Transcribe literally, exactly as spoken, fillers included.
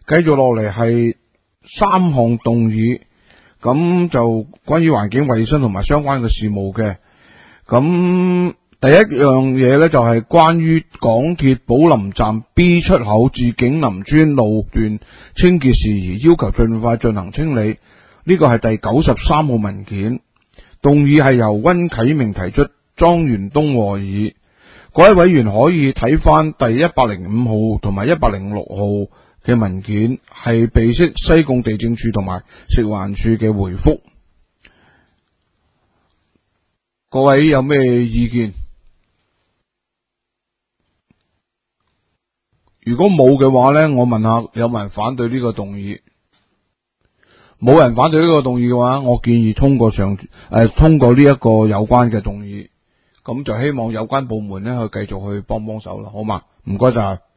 繼續落嚟係三項動議，咁就關於環境衛生同埋相關嘅事務嘅。咁第一樣嘢咧就係關於港鐵寶林站 B 出口至景林村路段清潔事宜，要求盡快進行清理。呢個係第九十三號文件，動議係由溫啟明提出，莊元東和議。各位委員可以睇翻第一百零五號同埋一百零六號嘅文件，係備悉西貢地政處同埋食環署嘅回覆。各位有咩意見？如果冇嘅話呢，我問下有冇人反對呢個動議？冇人反對呢個動議嘅話，我建議通過上誒、呃、通過呢一個有關嘅動議，咁就希望有關部門呢去繼續去幫幫手啦，好嘛？唔該晒。